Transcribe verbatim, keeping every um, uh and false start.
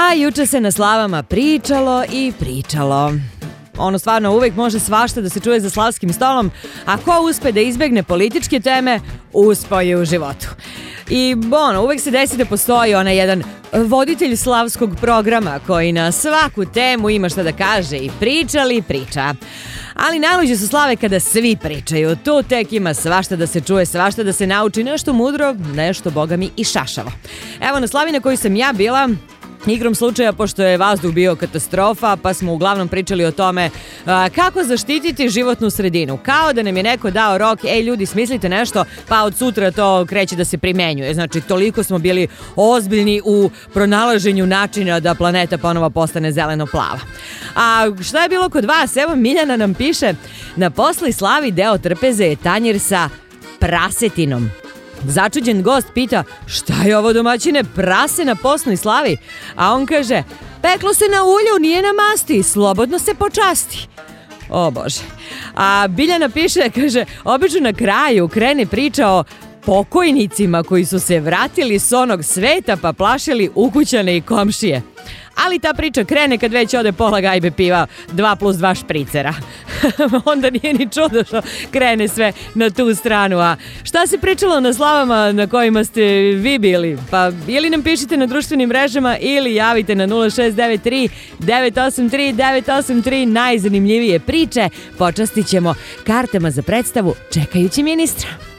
A juče se na slavama pričalo i pričalo. Ono stvarno uvek može svašta da se čuje za slavskim stolom, a ko uspe da izbegne političke teme, uspao je u životu. I ono, uvek se desi da postoji onaj jedan voditelj slavskog programa koji na svaku temu ima šta da kaže i priča li priča. Ali najluđe su slave kada svi pričaju. Tu tek ima svašta da se čuje, svašta da se nauči, nešto mudro, nešto bogami i šašavo. Evo na slavi na kojoj sam ja bila, igrom slučaja, pošto je vazduh bio katastrofa, pa smo uglavnom pričali o tome a, kako zaštititi životnu sredinu. Kao da nam je neko dao rok, ej ljudi, smislite nešto, pa od sutra to kreće da se primenjuje. Znači, toliko smo bili ozbiljni u pronalaženju načina da planeta ponovo postane zeleno-plava. A šta je bilo kod vas? Evo, Miljana nam piše, na posli slavi deo trpeze je tanjir sa prasetinom. Začuđen gost pita, šta je ovo domaćine, prase na posnoj slavi? A on kaže, peklo se na ulju, nije na masti, slobodno se počasti. O Bože. A Biljana piše, kaže, obično na kraju krene priča o pokojnicima koji su se vratili s onog sveta pa plašili ukućane i komšije. Ali ta priča krene kad već ode pola gajbe piva, dva plus dva špricera. Onda nije ni čudo što krene sve na tu stranu. A šta se pričalo na slavama na kojima ste vi bili? Pa ili nam pišite na društvenim mrežama ili javite na nula šest devet tri devet osam tri devet osam tri najzanimljivije priče. Počastit ćemo kartama za predstavu Čekajući ministra.